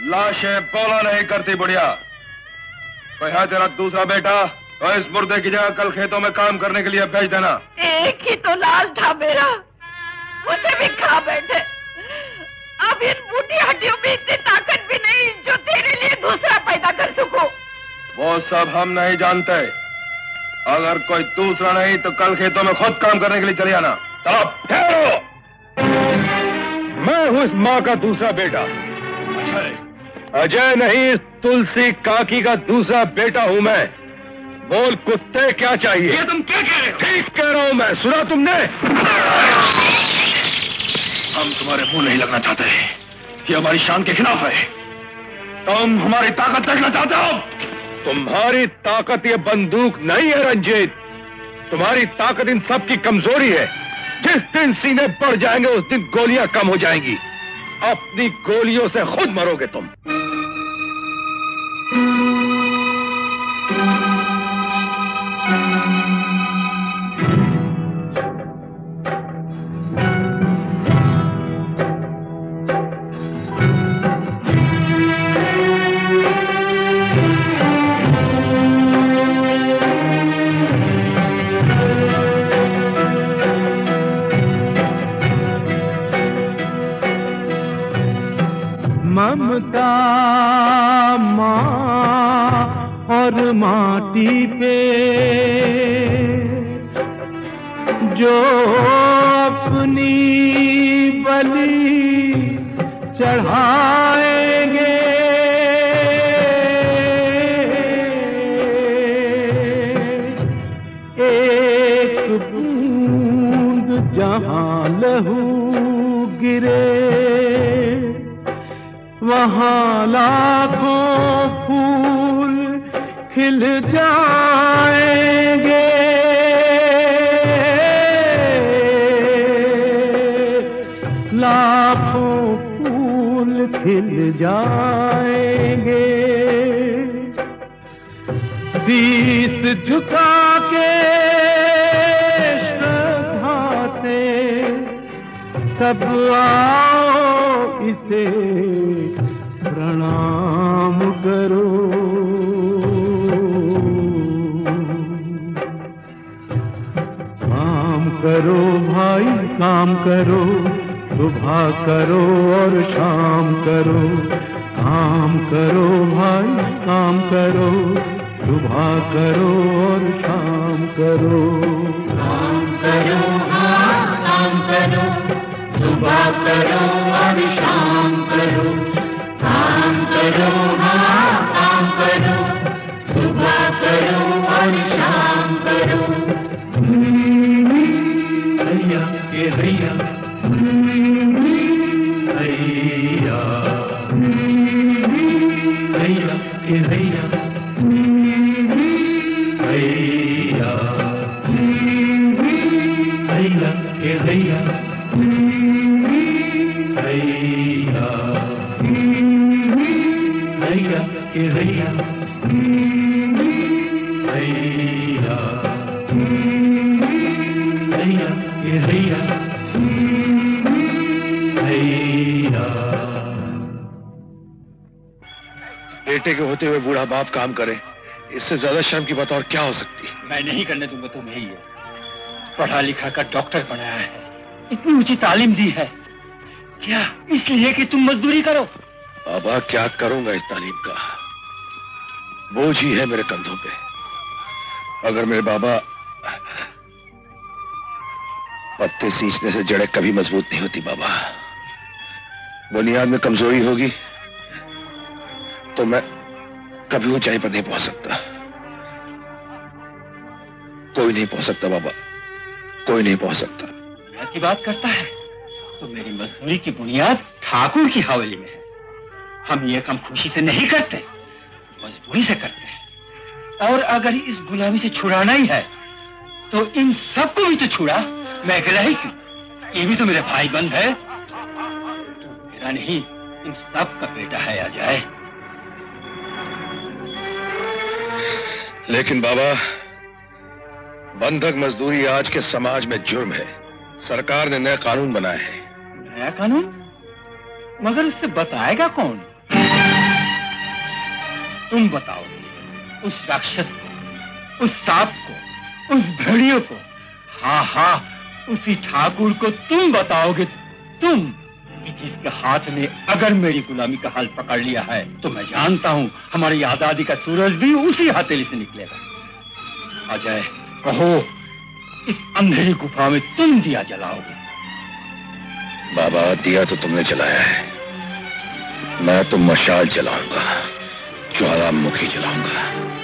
लाशें बोला नहीं करती बुढ़िया। कोई है तेरा दूसरा बेटा तो इस मुर्दे की जगह कल खेतों में काम करने के लिए भेज देना। एक ही तो लाल था मेरा, उसे भी खा बैठे। अब इन बूढ़ी हड्डियों में इतनी ताकत भी नहीं जो तेरे लिए दूसरा पैदा कर सकूं। वो सब हम नहीं जानते। अगर कोई दूसरा नहीं तो कल खेतों में खुद काम करने के लिए चले आना। चलो ठहरो। मैं हूं इस माँ का दूसरा बेटा। अजय नहीं, तुलसी काकी का दूसरा बेटा हूं मैं। बोल कुत्ते, क्या चाहिए? ये तुम क्या कह रहे हो? ठीक कह रहा हूं मैं, सुना तुमने? हम तुम्हारे मुंह नहीं लगना चाहते। ये हमारी शान के खिलाफ है। तुम हमारी ताकत देखना चाहते हो? तुम्हारी ताकत ये बंदूक नहीं है रंजीत, तुम्हारी ताकत इन सब की कमजोरी है। जिस दिन सीने बढ़ जाएंगे उस दिन गोलियां कम हो जाएंगी। अपनी गोलियों से खुद मरोगे तुम। ममता माँ और माटी पे जो अपनी बलि चढ़ाएंगे, एक बूंद जहाँ लहू गिरे वहाँ लाखों फूल खिल जाएंगे। लाखों फूल खिल जाएंगे। शीस झुका के श्रद्धा से सब आओ इसे प्रणाम करो। काम करो भाई काम करो, सुबह करो और शाम करो। काम करो भाई काम करो, सुबह करो और शाम करो। काम करो हाँ काम करो, सुबह करो और शाम करो। काम करो हाँ काम करो, सुबह करो और शाम करो। हैया के हैया हैया हैया के हैया हैया हैया के हैया हैया हैया के हैया हैया हैया के हैया हैया। बेटे के होते हुए बूढ़ा बाप काम करे, इससे ज्यादा शर्म की बात और क्या हो सकती? मैं नहीं करने दूंगा तुम्हें ये। पढ़ा लिखा कर डॉक्टर बनाया है, इतनी ऊंची तालीम दी है, क्या इसलिए कि तुम मजदूरी करो? बाबा क्या करूंगा इस तालीम का, बोझ ही है मेरे कंधों पे। अगर मेरे बाबा पत्ते सींचने से जड़ें कभी मजबूत नहीं होती बाबा। बुनियाद में कमजोरी होगी तो मैं कभी ऊंचाई पर नहीं पहुंच सकता। कोई नहीं पहुंच सकता बाबा, कोई नहीं पहुंच सकता। बुनियाद की बात करता है तो मेरी मजदूरी की बुनियाद ठाकुर की हवेली में है। हम ये काम खुशी से नहीं करते, मजबूरी से करते हैं। और अगर इस गुलामी से छुड़ाना ही है तो इन सबको भी तो छुड़ा। मैं अकेला ही क्यों? ये भी तो मेरे भाई बंद है। तो मेरा नहीं, इन सब का बेटा है अजय। लेकिन बाबा, बंधक मजदूरी आज के समाज में जुर्म है। सरकार ने नया कानून बनाया है। नया कानून? मगर उससे बताएगा कौन? तुम बताओगे, उस राक्षस को, उस सांप को, उस भेड़ियों को, हाँ हाँ उसी ठाकुर को तुम बताओगे, तुम कि जिसके हाथ ने अगर मेरी गुलामी का हाल पकड़ लिया है तो मैं जानता हूं हमारी आजादी का सूरज भी उसी हथेली से निकलेगा। अजय कहो, इस अंधेरी गुफा में तुम दिया जलाओगे? बाबा, दिया तो तुमने जलाया है, मैं तो मशाल जलाऊंगा, ज्वालामुखी जलाऊंगा।